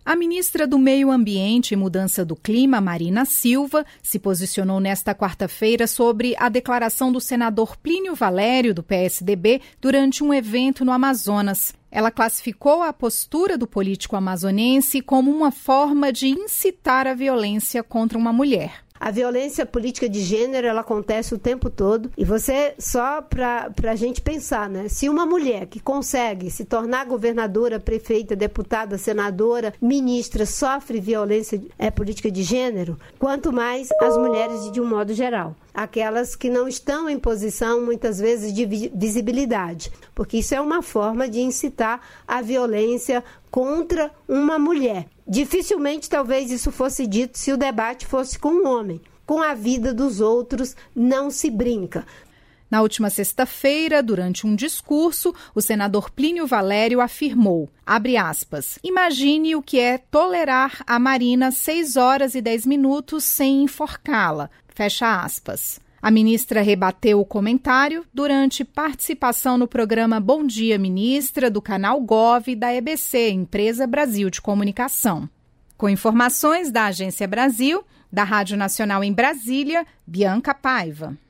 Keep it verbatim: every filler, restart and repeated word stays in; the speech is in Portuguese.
A ministra do Meio Ambiente e Mudança do Clima, Marina Silva, se posicionou nesta quarta-feira sobre a declaração do senador Plínio Valério, do P S D B, durante um evento no Amazonas. Ela classificou a postura do político amazonense como uma forma de incitar a violência contra uma mulher. A violência política de gênero, ela acontece o tempo todo. E você, só para a gente pensar, né? Se uma mulher que consegue se tornar governadora, prefeita, deputada, senadora, ministra, sofre violência é, política de gênero, quanto mais as mulheres de um modo geral. Aquelas que não estão em posição, muitas vezes, de visibilidade. Porque isso é uma forma de incitar a violência contra uma mulher. Dificilmente, talvez, isso fosse dito se o debate fosse com um homem. Com a vida dos outros, não se brinca. Na última sexta-feira, durante um discurso, o senador Plínio Valério afirmou, abre aspas, imagine o que é tolerar a Marina seis horas e dez minutos sem enforcá-la, fecha aspas. A ministra rebateu o comentário durante participação no programa Bom Dia Ministra, do canal Gov da E B C, Empresa Brasil de Comunicação. Com informações da Agência Brasil, da Rádio Nacional em Brasília, Bianca Paiva.